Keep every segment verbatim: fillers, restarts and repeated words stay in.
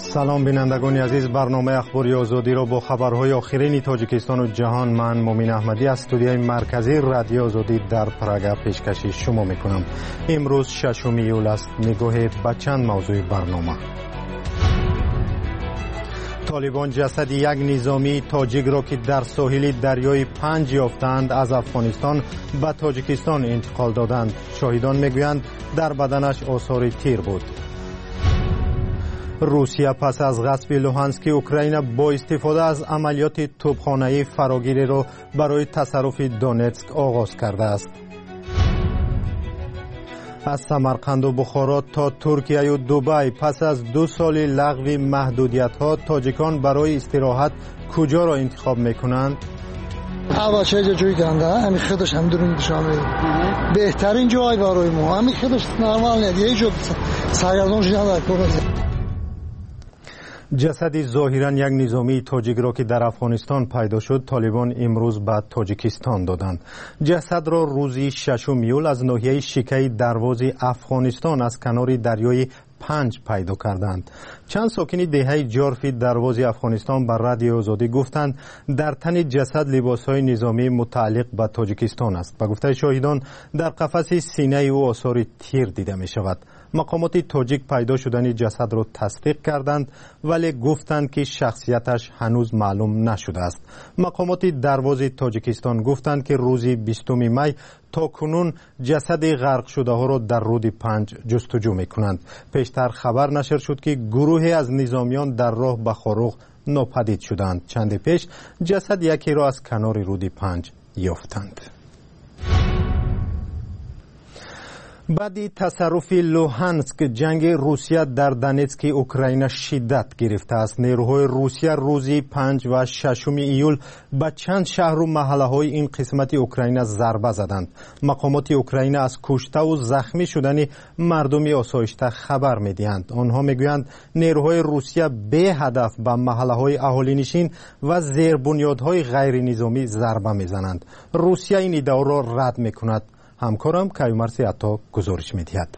سلام بینندگان عزیز، برنامه اخباری آزادی را با خبرهای آخرین تاجیکستان و جهان من مومین احمدی از استودیوی مرکزی رادیو آزادی در پراگ پیشکشی شما میکنم. امروز ششم ایول است. نگاه به چند موضوع برنامه. طالبان جسد یک نظامی تاجیک را که در ساحل دریای پنج یافتند از افغانستان به تاجیکستان انتقال دادند. شاهدان میگویند در بدنش آثار تیر بود. روسیه پس از غصب لوهانسک اوکراین با استفاده از عملیات توپخانه‌ای فراگیری را برای تصرف دونتسک آغاز کرده است. از سمرقند و بخارا تا ترکیه و دبی پس از دو سال لغو محدودیت‌ها تاجیکان برای استراحت کجا را انتخاب می‌کنند؟ اوچه جوی گنده همین خودش هم درون دشامه بهترین جای برای ما همین خودش نرمال نیست یه جو سرگردان شدن در کره. جسد ظاهراً یک نظامی تاجیک را که در افغانستان پیدا شد طالبان امروز به تاجیکستان دادند. جسد را روزی ششم ایول از ناحیه شیکه درواز افغانستان از کنار دریای پنج پیدا کردند. چند ساکن دهه جارفی درواز افغانستان بر رادیو آزادی گفتند در تن جسد لباسهای نظامی متعلق به تاجیکستان است. به گفته شاهدان در قفس سینه او آثار تیر دیده می شود. مقامات تاجیک پیدا شدن جسد را تصدیق کردند ولی گفتند که شخصیتش هنوز معلوم نشده است. مقامات درواز تاجیکستان گفتند که روز بیستم می تا کنون جسد غرق شده ها را در رود پنج جستجو می کنند. پیشتر خبر نشر شد که گروهی از نظامیان در راه به خاروق ناپدید شدند. چند پیش جسد یکی را از کنار رود پنج یافتند. بعد تصرف لوهانسک جنگ روسیه در دونتسک اوکراین شدت گرفته است. نیروهای روسیه روزی پنج و ششم ایول به چند شهر و محله های این قسمت اوکراین ضربه زدند. مقامات اوکراین از کشته و زخمی شدن مردم آسایشته خبر میدهند. آنها میگویند نیروهای روسیه به هدف به محله های اهالی نشین و زیربنیادهای غیر نظامی ضربه میزنند. روسیه این ادعا را رد میکند. همکارم کیومرث عطا گزارش می‌دهد.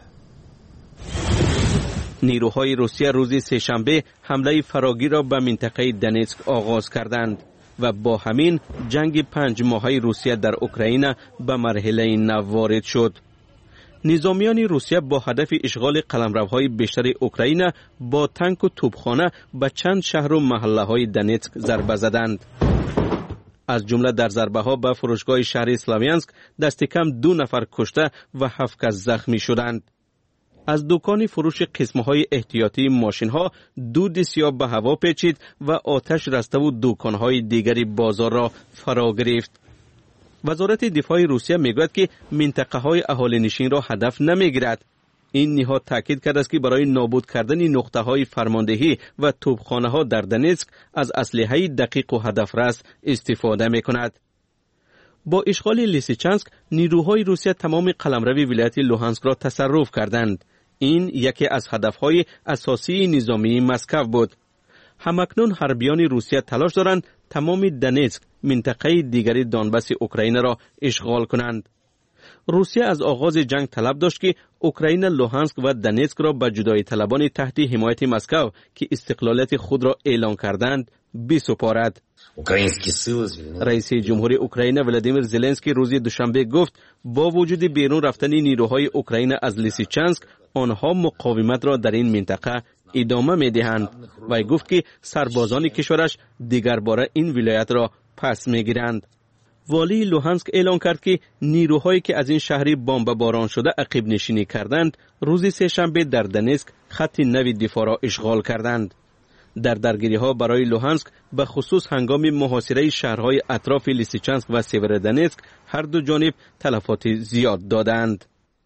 نیروهای روسیه روز سه‌شنبه حمله فراگیر را به منطقه دونتسک آغاز کردند و با همین جنگ پنج ماهه روسیه در اوکراین به مرحله نو وارد شد. نظامیان روسیه با هدف اشغال قلمروهای بیشتر اوکراین با تانک و توپخانه به چند شهر و محله‌های دونتسک ضربه زدند. از جمله در ضربه ها به فروشگاه شهر اسلاویانسک دست کم دو نفر کشته و هفت کس زخمی شدند. از دکان فروش قسمه های احتیاطی ماشین ها دود سیاه به هوا پیچید و آتش رسته و دکان های دیگری بازار را فرا گرفت. وزارت دفاع روسیه میگوید که منطقه های اهالی نشین را هدف نمیگیرد. این نهاد تاکید کرده است که برای نابود کردن نقطه های فرماندهی و توپخانه ها در دونتسک از اسلحه دقیق و هدفرس استفاده می کند. با اشغال لیسیچانسک نیروهای روسیه تمام قلمرو ولایت لوهانسک را تصرف کردند. این یکی از هدفهای اساسی نظامی مسکو بود. همکنون حربیان روسیه تلاش دارند تمام دونتسک منطقه دیگری دونباس اوکراین را اشغال کنند. روسیه از آغاز جنگ طلب داشت که اوکراین لوهانسک و دونتسک را به جدایی طلبان تحت حمایت مسکو که استقلالیت خود را اعلان کردند بسپارد. رئیس جمهوری اوکراین ولادیمیر زلنسکی روز دوشنبه گفت با وجود بیرون رفتن نیروهای اوکراین از لیسیچانسک آنها مقاومت را در این منطقه ادامه می‌دهند و گفت که سربازان کشورش دیگر باره این ولایت را پس می‌گیرند. والی لوهانسک اعلان کرد که نیروهایی که از این شهری بمباران شده عقب نشینی کردند روز سه‌شنبه در دونتسک خط نو دفاع را اشغال کردند. در درگیری ها برای لوهانسک به خصوص هنگام محاصره شهرهای اطراف لیسیچانسک و سیورودونتسک هر دو جانب تلفات زیاد دادند.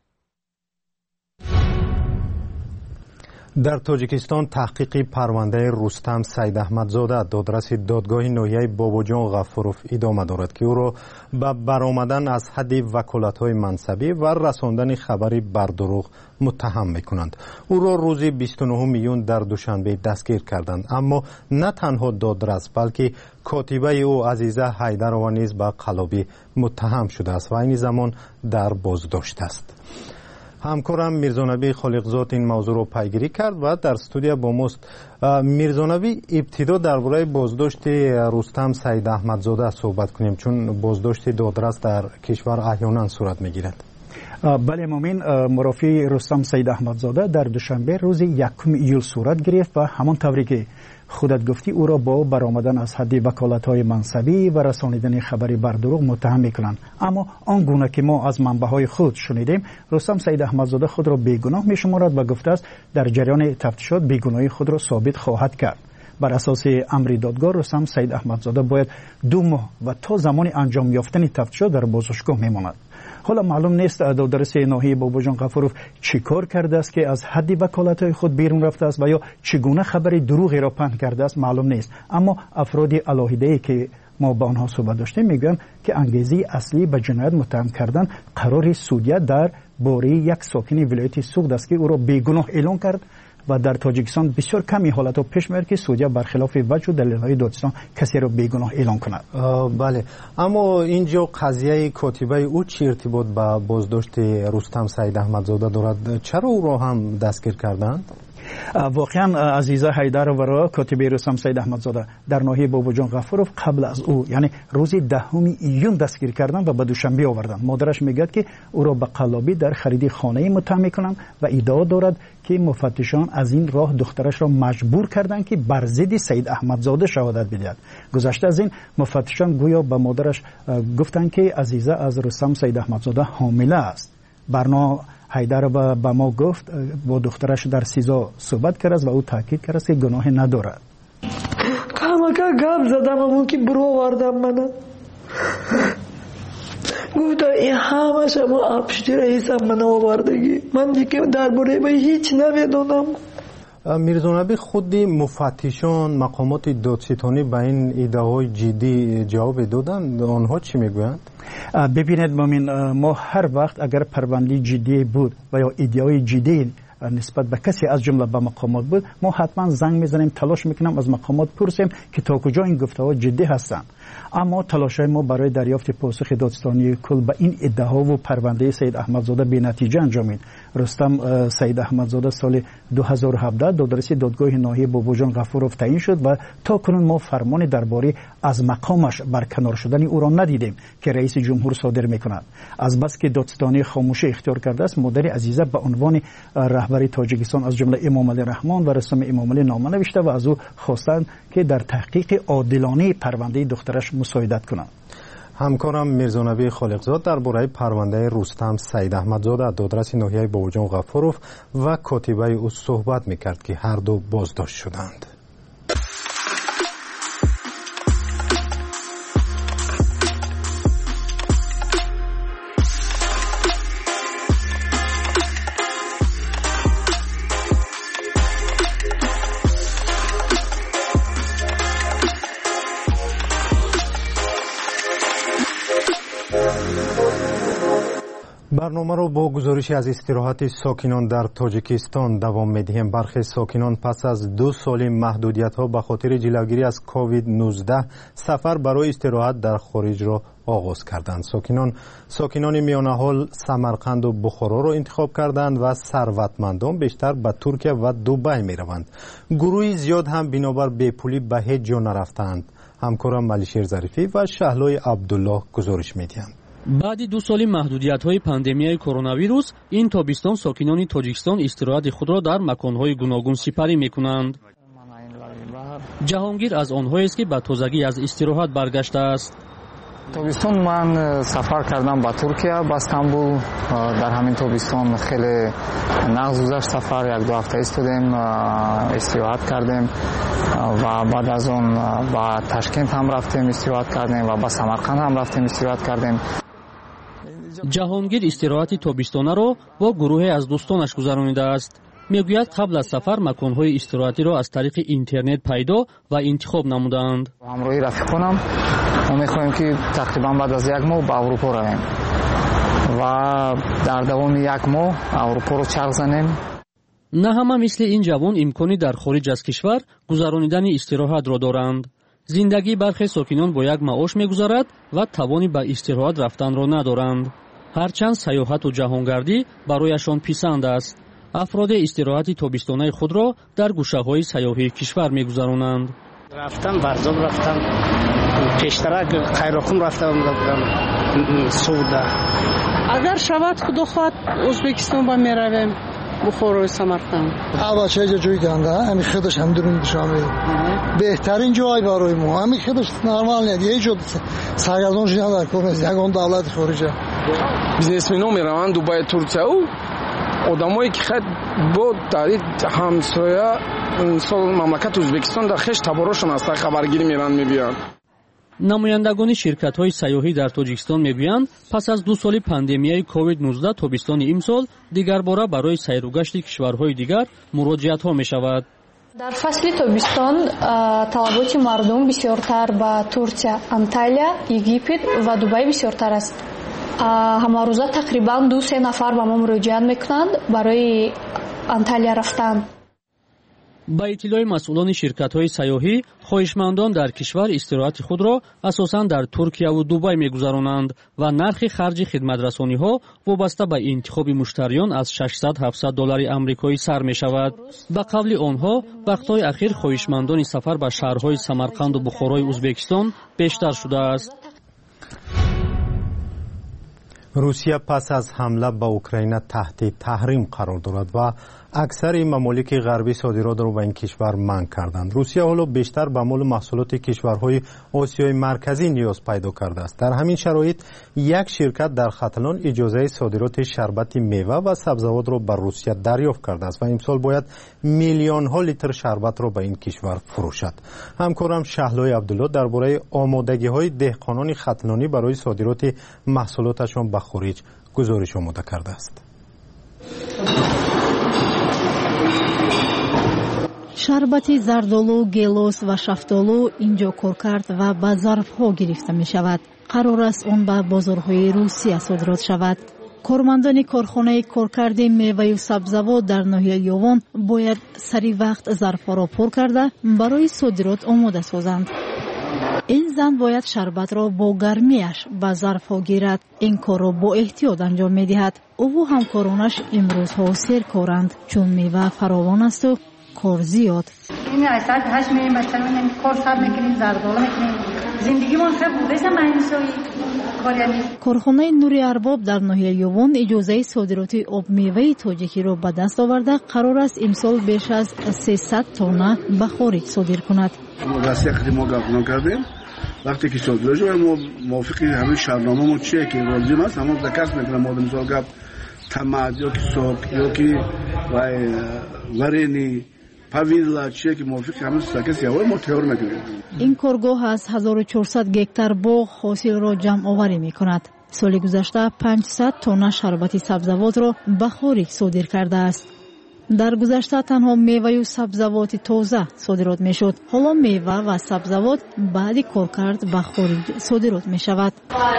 در تاجیکستان تحقیق پرونده رستم سید احمدزاده دادرس دادگاه ناحیه باباجان غفوروف ادامه دارد که او را به برآمدن از حد وکالت‌های منصبی و رساندن خبری بر دروغ متهم می‌کنند. او را روز بیست و نه میلیون در دوشنبه دستگیر کردند، اما نه تنها دادرس بلکه کاتبه او عزیزه حیدرова نیز به قلابی متهم شده است و این زمان در بازداشت است. همکارم میرزانبی خالقزاد این موضوع رو پیگیری کرد و در استودیو با ماست. میرزانبی، ابتدا درباره بازداشت رستم سید احمدزاده صحبت کنیم، چون بازداشت دادرس در کشور احیانا صورت میگیرد. بله مومن، مرافعه رستم سید احمدزاده در دوشنبه روز یکم ایول صورت گرفت و همان طوری که خودت گفتی او را با برآمدن از حد وکالت‌های منصبی و رسانیدن خبری بر دروغ متهم می‌کنند. اما آنگونه که ما از منبع‌های خود شنیدیم، رستم سید احمدزاده خود را بیگناه می‌شمارد و گفته است در جریان تفتیشات بیگناهی خود را ثابت خواهد کرد. بر اساس امر دادگاه رستم سید احمدزاده باید دو ماه و تا زمان انجام یافتن تفتیشات در بازداشتگاه میماند. حالا معلوم نیست دادرس ناحیه باباجان غفورов چی کار کرده است که از حد وکالت‌های خود بیرون رفته است و یا چگونه خبری دروغی را پنهان کرده است معلوم نیست. اما افراد علاهیده‌ای که ما با آنها صحبت داشتیم میگن که انگیزه اصلی به جنایت متهم کردن قرار سودیه در باره یک ساکن ولایت سوغد است که او را بیگناه اعلام کرد و در تاجیکستان بسیار کمی حالت پیش میاد که سودیا برخلاف وجه و دلایل دادستان کسی را بیگناه اعلام کند. بله، اما اینجا قضیه کاتبه او چی ارتباط به بازداشت رستم سید احمدزاده دارد؟ چرا او را هم دستگیر کردند؟ واقعا عزیزه حیدر ورا کاتبه رستم سید احمدزاده در ناحیه باباجان غفورov قبل از او یعنی روز دهم ایون دستگیر کردن و به دوشنبه آوردن. مادرش میگه که او را به قلابی در خرید خانه متهم میکنند و ادعا دارد که مفتشان از این راه دخترش را مجبور کردند که بر ضد سید احمدزاده شهادت بدهد. گذشته از این مفتشان گویا به مادرش گفتند که عزیزه از رستم سید احمدزاده حامله است. برنا حیدر به ما گفت با دخترش در سیزا صحبت کرد و او تاکید کرد که گناه ندارد. کامکا گپ زدم اون که برو آوردم منو گفتم این همه شما آبشتی رئیسم منو آوردگی من دیگه درباره به هیچ نمیدونم. میرزانبی، خودی مفتشان مقامات دادستانی به این ادعاهای جدی جواب دادند؟ آنها چی میگویند؟ ببینید مومن، ما هر وقت اگر پرونده جدی بود و یا ادعای جدی نسبت به کسی از جمله به مقامات بود، ما حتما زنگ میزنیم، تلاش میکنم از مقامات پرسیم که تا کجا این گفته‌ها جدی هستند. اما تلاش‌های ما برای دریافت پاسخ دادستانی کل به این ادعاها و پرونده سید احمدزاده بی نتیجه انجامید. رستم سید احمدزاده سال دو هزار و هفده دادرس دادگاه ناحیه باباجان غفورov تعیین شد و تا کنون ما فرمان درباره از مقامش برکنار شدن او را ندیدیم که رئیس جمهور صادر میکند. از بس که دادستانی خاموشی اختیار کرده است، مادر عزیزه به عنوان رهبر تاجیکستان از جمله امام علی رحمان و رستم امام علی نامه نوشته و از او خواستند که در تحقیق عادلانه پرونده دخترش مساعدت کنند. همکارم میرزانبی خالقزاد درباره پرونده رستم سید احمدزاده دادرس ناحیه باباجان غفورov و کاتبه او صحبت میکرد که هر دو بازداشت شدند. برنامه رو با گزارشی از استراحت ساکنان در تاجیکستان دوام می‌دهیم. برخی ساکنان پس از دو سال محدودیت‌ها به خاطر جلوگیری از کووید نوزده سفر برای استراحت در خارج را آغاز کردند. ساکنان ساکنان میانه حال سمرقند و بخارا را انتخاب کردند و ثروتمندان بیشتر به ترکیه و دبی می‌روند. گروهی زیاد هم بنابر بیپولی به هیچ جا نرفتند. همکارم ملیشیر ظریفی و شهلای عبدالله گزارش می‌دهند. بعد دو سال محدودیت‌های پاندمیای کرونا ویروس، این تابستان ساکنان تاجیکستان استراحت خود را در مکان‌های گوناگون سپری می‌کنند. جهانگیر از آنهایی است که به تازگی از استراحت برگشته است. تابستان من سفر کردم به ترکیه، به استانبول. در همین تابستان خیلی نغز گذشت سفر، یک دو هفته ایستادیم، استراحت کردیم و بعد از اون به تاشکند هم رفتیم استراحت کردیم و به سمرقند هم رفتیم استراحت کردیم. جهانگیر استراحت تابستانه را با گروهی از دوستانش گذرانیده است. میگوید قبل از سفر مکان‌های استراحتی را از طریق اینترنت پیدا و انتخاب نمودند. همراهی رفیقانم ما می‌خوایم که تقریبا بعد از یک ماه به اروپا رویم و در دوام یک ماه اروپا رو چرخ زنیم. نه همه مثل این جوان امکانی در خارج از کشور گذرانیدن استراحت را دارند. زندگی برخی ساکنان با یک معاش می‌گذرد و توانی به استراحت رفتن را ندارند. ҳарчанд сайёҳату ҷаҳонгардӣ барояшон писанд аст. афроди истироҳати тобистонаи худро дар гӯшаҳои сайёҳии кишвар мегузаронанд. рафтам барзоб рафтам пештарак қайрокум рафтам суда. агар шавад худо хоҳад ӯзбекистон ба меравем бухорои самарқанд. авача ҷо ҷойи ганда ами хидаш ҳам дурун душаме беҳтарин ҷой барои мо ами хидаш нормал не є ҷо саргардон шуда дар кор нест ягон давлати хориҷа бизнесменон мераванд дубай турсия у одамое ки хат бо тари ҳамсоя мисол мамлакати ӯзбекистон дар хеш таборошон аста хабаргирӣ меранд мебиёнд. намояндагони ширкатҳои сайёҳӣ дар тоҷикистон мегӯянд пас аз ду соли пандемияи ковид нуздаҳ тобистони имсол дигарбора барои сайру-гашти кишварҳои дигар муроҷиатҳо мешавад. дар фасли тобистон талаботи мардум бисёртар ба Турсия, Анталия, Египет ва Дубай бисёртар аст. ҳамарӯза тақрибан ду се нафар ба мо муроҷиат мекунанд барои Анталия рафтан. ба иттилои масъулони ширкатҳои сайёҳӣ, хоҳишмандон дар кишвар истироҳати худро асосан дар Туркияву Дубай мегузаронанд ва нархи харҷи хидматрасониҳо вобаста ба интихоби муштариён аз шашсад ҳафтсад доллари амрикоӣ сар мешавад. ба қавли онҳо, вақтҳои ахир хоҳишмандони сафар ба шаҳрҳои Самарқанду Бухорои Ӯзбекистон бештар шудааст. русия пас аз ҳамла ба Украина таҳти таҳрим қарор дорад ва аксари мамолики ғарбӣ содиротро ба ин кишвар манъ карданд. русия ҳоло бештар ба молу маҳсулоти кишварҳои осиёи марказӣ ниёз пайдо кардааст. дар ҳамин шароит як ширкат дар Хатлон иҷозаи содироти шарбати мева ва сабзавотро ба русия дарёфт кардааст ва имсол бояд миллионҳо литр шарбатро ба ин кишвар фурӯшад. ҳамкорам Шаҳлои Абдулло дар бораи омодагиҳои деҳқонони хатлонӣ барои содироти маҳсулоташон ба хориҷ гузориш омода кардааст. шарбати зардолу, гелос ва шафтолу инҷо кор кард ва ба зарфҳо гирифта мешавад. қарор аст он ба бозорҳои Русия содирот шавад. кормандони корхонаи коркарди меваю сабзавот дар ноҳияи Ёвон бояд сари вақт зарфҳоро пур карда барои содирот омода созанд. ин зан бояд шарбатро бо гармиаш ба зарфҳо гирад. ин корро бо эҳтиёт анҷом медиҳад. ӯву ҳамкоронаш имрӯзҳо серкоранд, чун мева фаровон асту кор зиёд. корхонаи Нури Арбоб дар ноҳияи Ёвон иҷозаи содироти обмеваи тоҷикиро ба даст оварда қарор аст имсол беш аз сесад тонна ба хориҷ содир кунад. وقتی که صادر شد ما موافق همه شهرنامه ما چیه که لازم است اما ذکر میکنم ما مثلا گپ تماد یا که سوق یا که ورنی پاویلا چیه که موافق همه سکس یا ما تیار میکنیم. این کارگاه از هزار و چهارصد گکتار باغ حاصل را جمع آوری میکند. سال گذشته پانصد تن شربتی سبزوات را به خارج صادر کرده است. дар гузашта танҳо меваю сабзавоти тоза содирот мешуд. ҳоло мева ва сабзавот баъди коркард ба хориҷ содирот мешавад.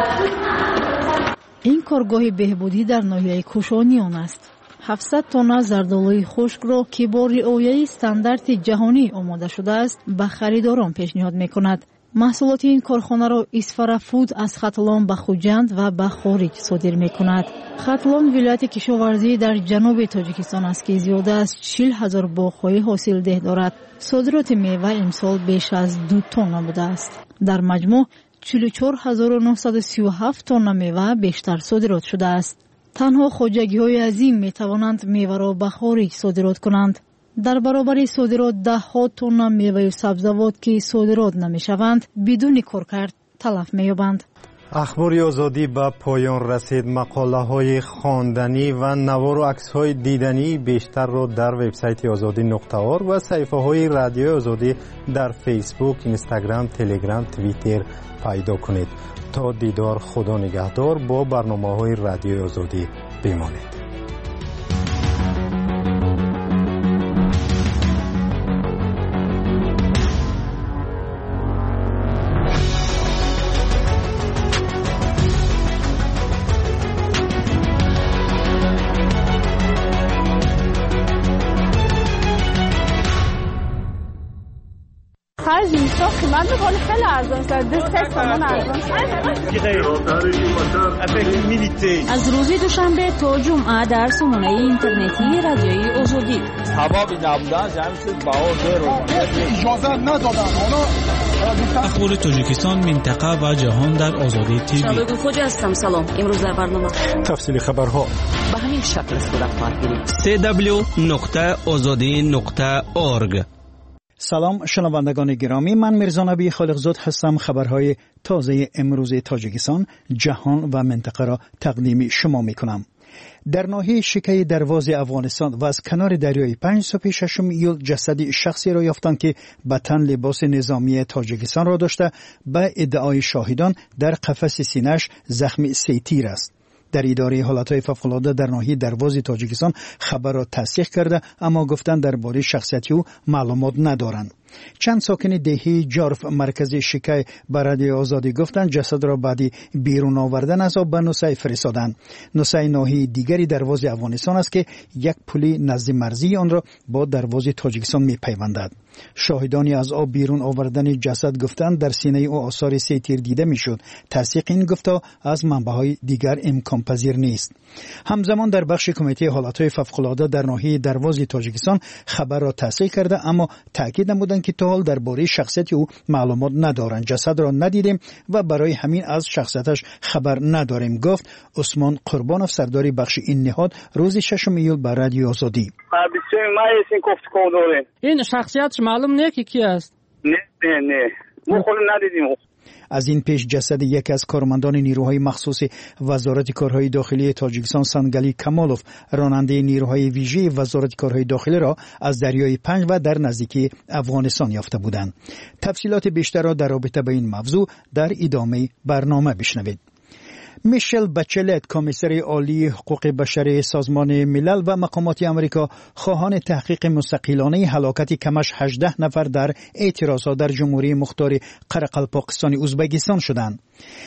ин коргоҳи беҳбудӣ дар ноҳияи кушониён аст. ҳафтсад тонна зардолуи хушкро ки бо риояи стандарти ҷаҳонӣ омода шудааст ба харидорон пешниҳод мекунад. маҳсулоти ин корхонаро Исфара Фуд аз Хатлон ба Хуҷанд ва ба хориҷ содир мекунад. Хатлон вилояти кишоварзӣ дар ҷануби Тоҷикистон аст ки зиёда аз чил ҳазор боғҳои ҳосилдеҳ дорад. содироти мева имсол беш аз ду тонна будааст. дар маҷмӯъ чилу чор ҳазору нӯҳсаду сию ҳафт тонна мева бештар содирот шудааст. танҳо хоҷагиҳои азим метавонанд меваро ба хориҷ содирот кунанд. дар баробари содирот даҳҳо тонна меваю сабзавот ки содирот намешаванд бидуни коркард талаф меёбанд. ахбори озодӣ ба поён расид. мақолаҳои хонданӣ ва навору аксҳои дидании бештарро дар вебсайти озодӣ нуқта ор ва саҳифаҳои радиои озодӣ дар фейсбук, инстаграм, телеграм, твиттер пайдо кунед. то дидор, худо нигаҳдор. бо барномаҳои радиои озодӣ бимонед. خرج میشه قیمت خیلی خیلی ارزان شد. دوست سامان ارزان شد. از روز دوشنبه تا جمعه در سامانه اینترنتی رادیوی آزادی. هوا نبودن جمعیت باور رو اجازه ندادن. اخبار تاجیکستان، منطقه و جهان در آزادی تیوی. شباب خوش هستم. سلام. امروز در برنامه تفصیل خبرها به همین شکل صورت خواهد گرفت. سی دبلیو نقطه آزادی نقطه اورگ. سلام شنوندگان گرامی، من میرزا نبی خالقزاد هستم. خبرهای تازه امروز تاجیکستان، جهان و منطقه را تقدیم شما میکنم. در ناحیه شکه درواز افغانستان و از کنار دریای پنج صبح ششم ایول جسد شخصی را یافتند که به تن لباس نظامی تاجیکستان را داشته. به ادعای شاهدان در قفس سینه‌اش زخم سه تیر است. در اداره حالتهای فوق‌العاده در ناحیه درواز تاجیکستان خبر را تصدیق کرده، اما گفتند درباره شخصیت او معلومات ندارند. چند ساکن دهی جارف مرکز شکای به رادیو آزادی گفتند جسد را بعد بیرون آوردن از آب به نوسای فرستادند. نوسای ناحیه دیگری درواز افغانستان است که یک پل نزد مرزی آن را با درواز تاجیکستان می‌پیوندد. شاهدانی از آب بیرون آوردن جسد گفتند در سینه او آثار سه تیر دیده میشد. تصدیق این گفته از منبع‌های دیگر امکان پذیر نیست. همزمان در بخش کمیته حالتهای فوق‌العاده در ناحیه درواز تاجیکستان خبر را تصحیح کرده، اما تاکید نمودند که تا حال درباره شخصیت او معلومات ندارند. جسد را ندیدیم و برای همین از شخصیتش خبر نداریم، گفت عثمان قربانوف، سرداری بخش این نهاد، روز ششم ایول به رادیو آزادی. این شخصیتش معلوم نه که کی است؟ نه نه نه ما خودمون ندیدیم. از این پیش جسد یک از کارمندان نیروهای مخصوص وزارت کارهای داخلی تاجیکستان سانگالی کمالوف، راننده نیروهای ویژه وزارت کارهای داخلی را از دریای پنج و در نزدیکی افغانستان یافته بودند. تفصیلات بیشتر را در رابطه با این موضوع در ادامه برنامه بشنوید. میشل بچلت، کمیسر عالی حقوق بشر سازمان ملل و مقامات آمریکا، خواهان تحقیق مستقلانه هلاکت کمش هجده نفر در اعتراضات در جمهوری مختار قرقلپاکستان ازبکستان شدند.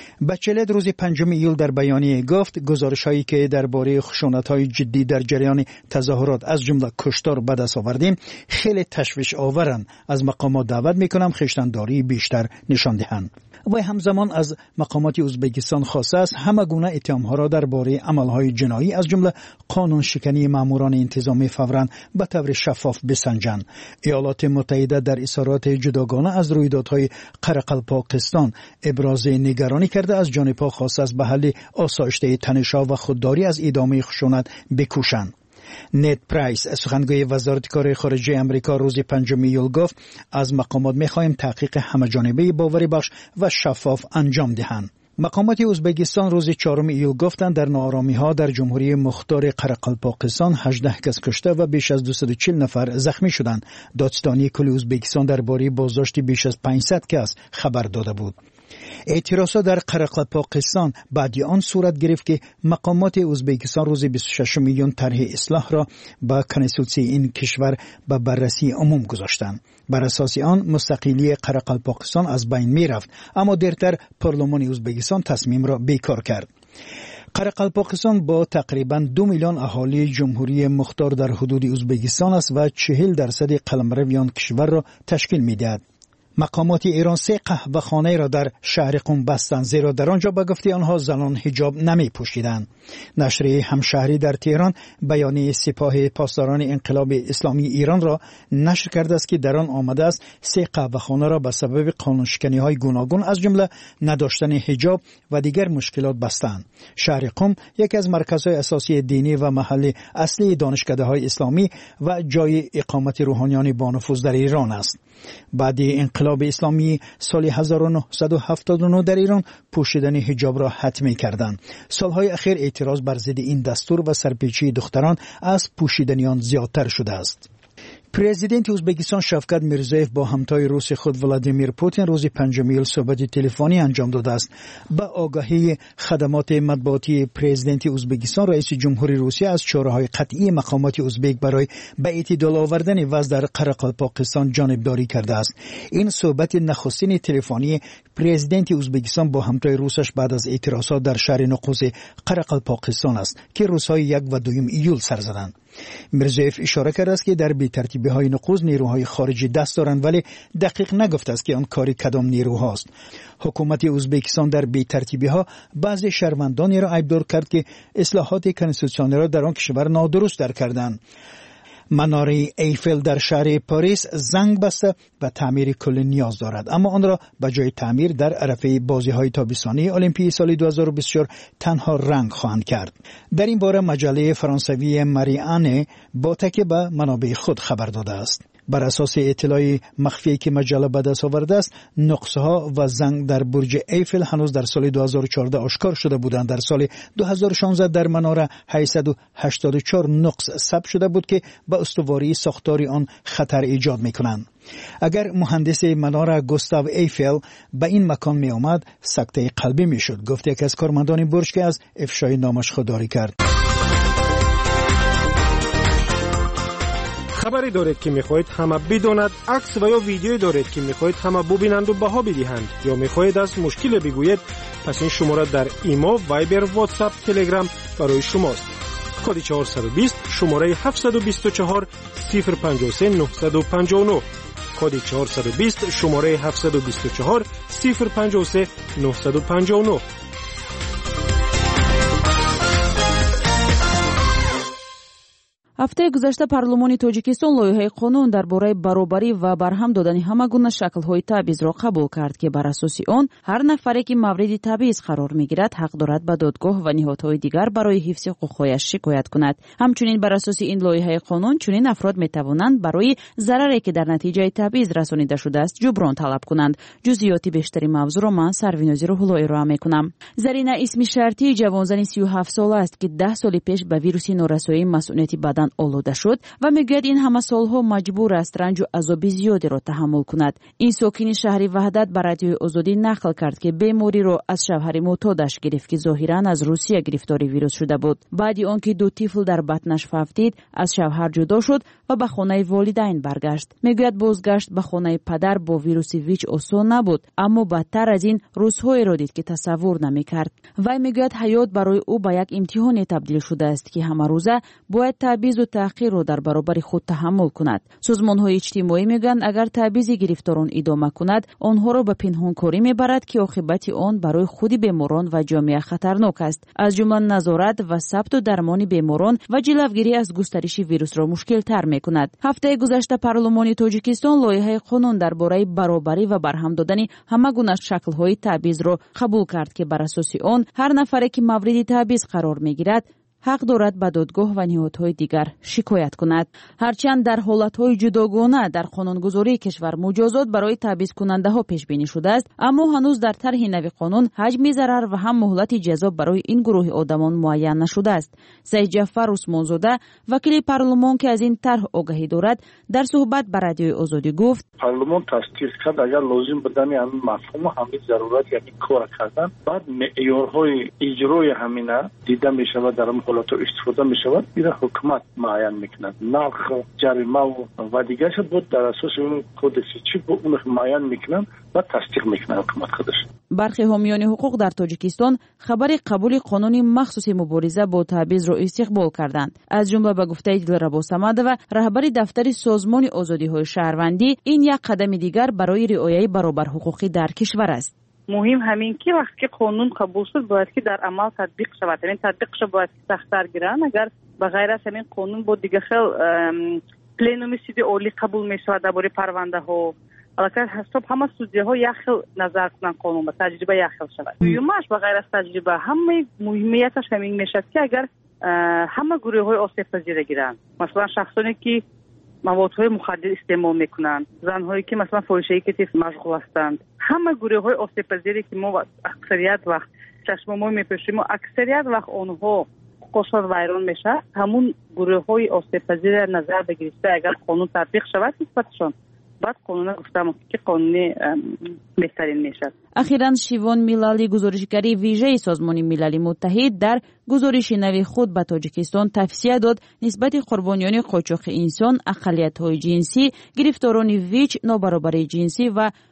بچلت روز پنجم ایول در بیانیه گفت گزارش‌هایی که درباره خشونت‌های جدی در جریان تظاهرات از جمله کشتار به دست آوردیم خیلی تشویش آورند. از مقامات دعوت می‌کنم خشن‌داری بیشتر نشان دهند. و همزمان از مقامات ازبکستان خواسته است همه گونه اتهام‌ها را درباره عمل‌های جنایی از جمله قانون شکنی ماموران انتظامی فوراً به طور شفاف بسنجند. ایالات متحده در اظهارات جداگانه از رویدادهای قرقلپاکستان ابراز نگرانی کرده، از جانب ها خواسته است به حل آسایشته تنش‌ها و خودداری از ادامه خشونت بکوشند. نت پرایس، سخنگوی وزارت کار خارجه امریکا، روز پنجم ایول گفت از مقامات می‌خواهیم تحقیق همه‌جانبه باوری بخش و شفاف انجام دهند. مقامات ازبکستان روز چهارم ایول گفتند در ناآرامی‌ها در جمهوری مختار قرقلپاکستان هجده کس کشته و بیش از دویست و چهل نفر زخمی شدند. دادستانی کل ازبکستان درباره بازداشت بیش از پانصد کس خبر داده بود. اعتراضات در قرقلپاکستان بعد آن صورت گرفت که مقامات ازبکستان روز بیست و ششم میلیون طرح اصلاح را با کنستیتوسی این کشور به بررسی عموم گذاشتند. بر اساس آن مستقلی قرقلپاکستان از بین می رفت، اما دیرتر پارلمان ازبکستان تصمیم را بیکار کرد. قرقلپاکستان با تقریباً دو میلیون اهالی جمهوری مختار در حدود ازبکستان است و چهل درصد قلمرویان کشور را تشکیل می دهد. مقامات ایران سه قهوه‌خانه را در شهر قم بستند، زیرا در آنجا به گفته آنها زنان حجاب نمی پوشیدند. نشر همشهری در تهران بیانیه سپاه پاسداران انقلاب اسلامی ایران را نشر کرده است که در آن آمده است سه قهوه‌خانه را به سبب قانونشکنی‌های گوناگون از جمله نداشتن حجاب و دیگر مشکلات بستند. شهر قم یکی از مرکزهای اساسی دینی و محل اصلی دانشکده‌های اسلامی و جای اقامت روحانیان با نفوذ در ایران است. بعد انقلاب اسلامی سال هزار و نهصد و هفتاد و نه در ایران پوشیدن حجاب را حتمی کردند. سالهای اخیر اعتراض بر ضد این دستور و سرپیچی دختران از پوشیدن آن زیادتر شده است. پرزیدنت ازبکستان شفقت میرزایف با همتای روس خود ولادیمیر پوتین روز پنجم ایول صحبت تلفنی انجام داده است. با آگاهی خدمات مطبوعاتی پرزیدنت ازبکستان، رئیس جمهوری روسیه از چاره‌های قطعی مقامات ازبک برای به اعتدال آوردن وضع در قرقلپاکستان جانبداری کرده است. این صحبت نخستین تلفنی پرزیدنت ازبکستان با همتای روسش بعد از اعتراضات در شهر نقوز قرقلپاکستان است که روس‌های یک و دوم ایول سر زدند. میرزایف اشاره کرده است که در بی‌ترتیبی های نقوز نیروهای خارجی دست دارند، ولی دقیق نگفته است که آن کاری کدام نیروهاست. حکومت ازبکستان در بی‌ترتیبی ها بعضی شهروندانی را عیبدار کرد که اصلاحات کنستیتوسیونی را در آن کشور نادرست در کردند. مناره ایفل در شهر پاریس زنگ بسته و تعمیر کلی نیاز دارد، اما آن را به جای تعمیر در عرفه بازی‌های تابستانی المپیک سال دو هزار و بیست و چهار تنها رنگ خواهند کرد. در این باره مجله فرانسوی مریانه با تکیه به منابع خود خبر داده است. بر اساس اطلاع مخفی که مجله به دست آورده است، نقصها و زنگ در برج ایفل هنوز در سال دو هزار و چهارده آشکار شده بودند. در سال دو هزار و شانزده در مناره هشتصد و هشتاد و چهار نقص ثبت شده بود که به استواری ساختاری آن خطر ایجاد می‌کنند. اگر مهندس مناره گوستاو ایفل به این مکان می آمد، سکته قلبی میشد، گفت یک از کارمندان برج که از افشای نامش خودداری کرد. خبری دارید که میخواهید همه بداند، عکس و یا ویدیویی دارید که میخواهید همه ببینند و بها بدهند، یا میخواهید از مشکل بگویید، پس این شماره در ایما، وایبر، واتساپ، تلگرام برای شماست. کد چهارصد و بیست شماره هفتصد و بیست و چهار صفر پنجاه و سه نهصد و پنجاه و نه. کد چهارصد و بیست شماره هفتصد و بیست و چهار صفر پنجاه و سه نهصد و پنجاه و نه. ҳафтаи гузашта парлумони тоҷикистон лоиҳаи қонун дар бораи баробарӣ ва барҳам додани ҳама гуна шаклҳои табъизро қабул кард ки бар асоси он ҳар нафаре ки мавриди табъиз қарор мегирад ҳақ дорад ба додгоҳ ва ниҳодҳои дигар барои ҳифзи ҳуқуқҳояш шикоят кунад. ҳамчунин бар асоси ин лоиҳаи қонун чунин афрод метавонанд барои зараре ки дар натиҷаи табъиз расонида шудааст ҷуброн талаб кунанд. ҷузъиёти бештари мавзӯъро ман Сарвинози Рӯҳулло ироа мекунам. Зарина исми шартии ҷавонзани си و هفت сола аст ки даҳ соли пеш ба вируси норасоии масъулияти бадан олуда шуд ва мегӯяд ин ҳама солҳо маҷбур аст ранҷу азоби зиёдеро таҳаммул кунад. ин сокини шаҳри ваҳдат ба радиои озодӣ нақл кард ки бемориро аз шавҳари мӯътодаш гирифт ки зоҳиран аз Русия гирифтори вирус шуда буд. баъди он ки ду тифл дар батнаш фавтид, аз шавҳар ҷудо шуд ва ба хонаи волидайн баргашт. мегӯяд бозгашт ба хонаи падар бо вируси ВИЧ осон набуд, аммо бадтар аз ин рӯзҳоеро дид ки тасаввур намекард. вай мегӯяд ҳаёт барои ӯ ба як имтиҳоне табдил шудааст ки ҳамарӯза бояд табъизу таъқирро дар баробари худ таҳаммул кунад. созмонҳои иҷтимоӣ мегӯянд агар табъизи гирифторон идома кунад, онҳоро ба пинҳонкорӣ мебарад ки оқибати он барои худи беморон ва ҷомеа хатарнок аст, аз ҷумла назорат ва сабту дармони беморон ва ҷилавгирӣ аз густариши вирусро мушкилтар мекунад. ҳафтаи гузашта парлумони тоҷикистон лоиҳаи қонун дар бораи баробарӣ ва барҳам додани ҳама гуна шаклҳои табъизро қабул кард ки бар асоси он ҳар нафаре ки мавриди табъиз қарор мегирад ҳақ дорад ба додгоҳ ва ниҳодҳои дигар шикоят кунад. ҳарчанд дар ҳолатҳои ҷудогона дар қонунгузории кишвар муҷозот барои табъизкунандаҳо пешбинӣ шудааст, аммо ҳанӯз дар тарҳи нави қонун ҳаҷми зарар ва ҳам муҳлати ҷазо барои ин гурӯҳи одамон муайян нашудааст. Саидҷафар Усмонзода, вакили парлумон ки аз ин тарҳ огаҳӣ дорад, дар суҳбат ба радиои озодӣ гуфт: парлумон тасдиқ кард агар лозим будани ҳамин мафҳум ҳамин зарурат яъни кора кардан, баъд меъёрҳои иҷрои ҳамина дида мешавад, дар ҳолато истифода мешавад, ира ҳукумат муайян мекунад. нарх, ҷарима ва дигарша буд дар асоси он кодекси чӣ бо он муайян мекунад ва тасдиқ мекунад ҳукумат худаш. бархи ҳомиёни ҳуқуқ дар Тоҷикистон хабари қабули қонуни махсуси мубориза бо табъизро истиқбол карданд. аз ҷумла ба гуфтаи Дилрабо Самадова, раҳбари дафтари созмони озодиҳои шаҳрвандӣ, ин як қадами дигар барои риояи баробарҳуқуқӣ дар кишвар аст. مهم همین که وقتی که قانون قبول شد باید که در عمل تطبیق شود. این تطبیقش باید که سخت‌تر گیرن. اگر به غیر از همین قانون بود دیگه خیلی پلنومی سیدی اولی قبول میشود درباره پرونده ها. البته حساب همه سودیه ها یک خیل نظر کنن قانون با تجربه یک خیل شود. دومش به غیر از تجربه همه مهمیتش همین میشد که اگر همه گروه های آسیب پذیر گیرن. مثلا شخصانی که موادهای مخدر استعمال میکنند، زنهایی که مثلا فحشایی که مشغول هستند، همه گروه های آسیب پذیری که ما اکثریت وقت چشم ما میپوشیم و اکثریت وقت آنها قشر ویران میشه، همون گروه های آسیب پذیر نظر بگیرید اگر قانون تطبیق شود نسبتشون بعد قانون گفتم که قانونی بهترین میشد. اخیراً شیوان میلالی گزارشگری ویژه سازمان ملل متحد در گزارش نوی خود به تاجیکستان توصیه داد نسبت قربانیان قاچاق انسان، اقلیت‌های جنسی، گرفتاران ویچ، نابرابری جنسی و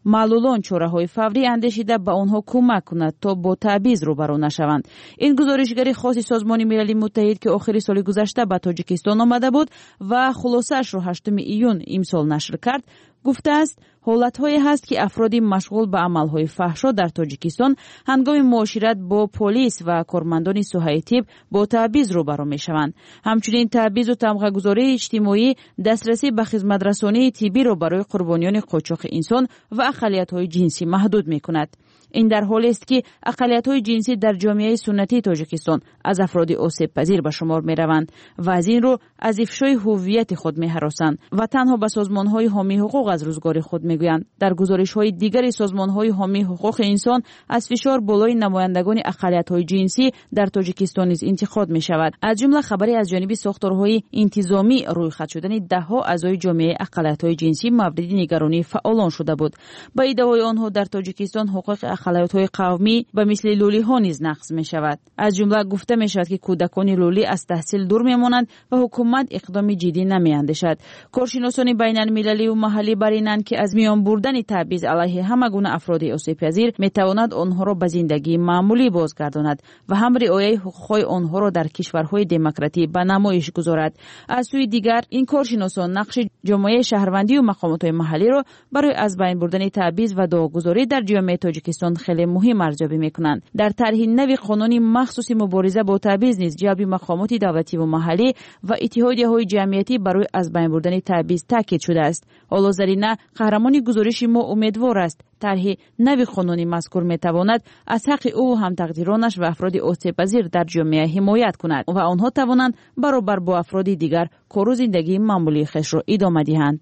маълулон чораҳои фаврӣ андешида ба онҳо кӯмак кунад то бо табъиз рӯбарӯ нашаванд. ин гузоришгари хоси созмони милали муттаҳид ки охири соли гузашта ба тоҷикистон омада буд ва хулосаашро ҳаштуми июн имсол нашр кард, гуфтааст ҳолатҳое ҳаст ки афроди машғул ба амалҳои фаҳшо дар тоҷикистон ҳангоми муошират бо полис ва кормандони соҳаи тиб бо табъиз рӯбарӯ мешаванд. ҳамчунин табъизу тамғагузории иҷтимоӣ дастрасӣ ба хизматрасонии тиббиро барои қурбониёни қочоқи инсон ва ақалиятҳои ҷинсӣ маҳдуд мекунад. ин дар ҳолест ки ақалиятҳои ҷинсӣ дар ҷомеаи суннатии тоҷикистон аз афроди осебпазир ба шумор мераванд ва аз ин рӯ аз ифшои ҳуввияти худ меҳаросанд ва танҳо ба созмонҳои ҳомии ҳуқуқ аз рӯзгори худ мегӯянд. дар гузоришҳои дигари созмонҳои ҳомии ҳуқуқи инсон аз фишор болои намояндагони ақалиятҳои ҷинсӣ дар тоҷикистон низ интиқод мешавад. аз ҷумла хабаре аз ҷониби сохторҳои интизомӣ рӯйхат шудани даҳҳо аъзои ҷомеаи ақалиятҳои ҷинсӣ мавриди нигаронии фаъолон шуда буд. ба иддаои онҳо дар тоҷикистон ҳуқуқи ақалиятҳои қавмӣ ба мисли лӯлиҳо низ нақз мешавад. аз ҷумла гуфта мешавад ки кӯдакони лӯлӣ аз таҳсил дур мемонанд ва ҳукумат иқдоми ҷиддӣ намеандешад. коршиносони байналмилалию маҳаллӣ баринанд ки аз миён бурдани табъиз алайҳи ҳама гуна афроди осебпазир метавонад онҳоро ба зиндагии маъмулӣ бозгардонад ва ҳам риояи ҳуқуқҳои онҳоро дар кишварҳои демократӣ ба намоиш гузорад. аз сӯи дигар ин коршиносон нақши ҷомеаи шаҳрвандию мақомотҳои маҳаллиро барои аз байн бурдани табъиз ва доғгузорӣ дар ҷомеаи тоҷикистон хеле муҳим арзёбӣ мекунанд. дар тарҳи нави қонуни махсуси мубориза бо табъиз низ ҷалби мақомоти давлативу маҳаллӣ ва иттиҳодияҳои ҷамъиятӣ барои аз байн бурдани табъиз таъкид шудааст. ҳоло зарина қаҳрамони гузориши мо умедвор аст тарҳи нави қонуни мазкур метавонад аз ҳаққи ӯ ҳамтақдиронаш ва афроди осебпазир дар ҷомеа ҳимоят кунад ва онҳо тавонанд баробар бо афроди дигар кору зиндагии маъмулии хешро идома диҳанд.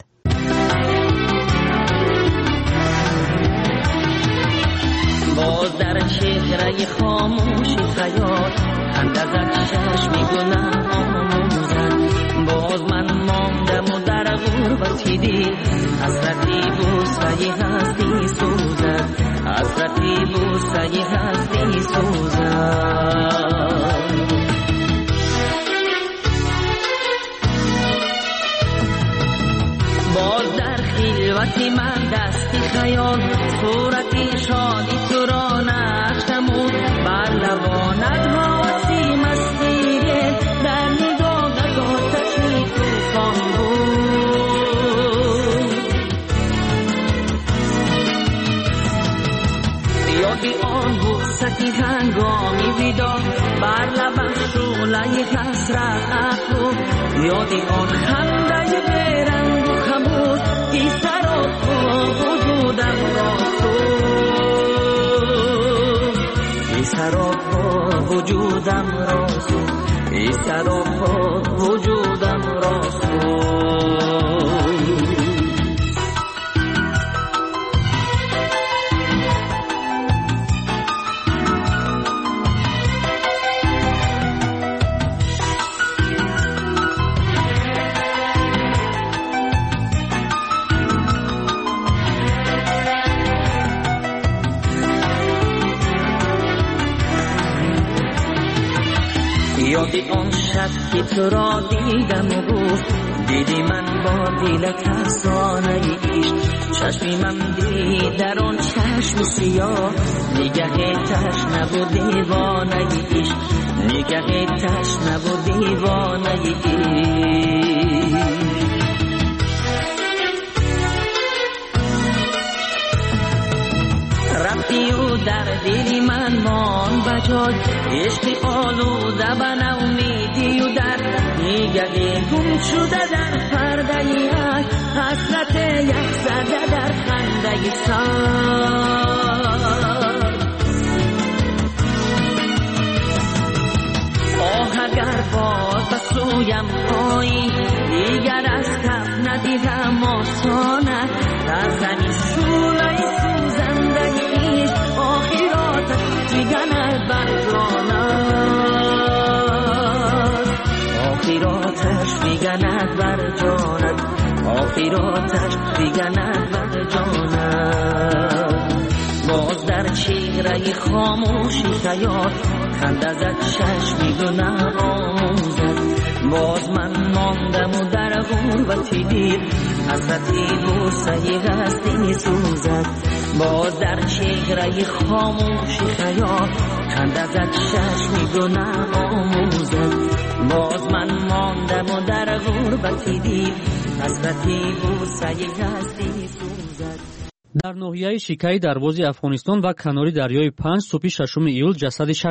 باز در چهره خاموشی خیال خندزد چشمی گناه آموزد باز من ماندم و در غربتی دید حسرتی بوسه هستی سوزد حسرتی بوسه هستی سوزد باز در خلوتی من دستی خیال صورتی شادی تو را نقش نمود بر لبانت حواسی مستیره در نگاهت آتشی توفان بود یادی آن بوستی هنگامی بیدار بر لبش شعله حسرت افروخت یادی آن خنده بیرنگ و خموش ای سراپا وجودم را سوخت ای سراپا وجودم را سوخت ای سراپا وجودم را سوخت یادی آن شب که تو را دیدم و گفت دیدی من با دیلت افسانه عشق چشمی من دید در آن چشم سیاه نگه تشنه و دیوانه عشق نگه تشنه و دیوانه عشق رفتی و در دل من مان بجای عشق آلوده به نومیدی و در نگه گم شده در پرده یک حسرت یک زده در خنده سر آه اگر باز به سویم آیی دیگر از کف ندیدم آسانه در زمین شوله سوزنده ایش آخرات دیگنه بر جانت آخراتش دیگنه بر جانت آخراتش دیگنه بر جانت باز در چهره خاموشی خیال خنده زد چشمی گناه آموزد باز من ماندم و در غربتی دیر حسرتی بوسه غصتی می سوزد باز در چهره خاموشی خیال خند ازت چشمی دو آموزد باز من ماندم و در غربتی دیر حسرتی بوسه غصتی می سوزد. در ناحیه شیکای دروازی افغانستان و کناری دریای پنج صبح ششم ایول جسد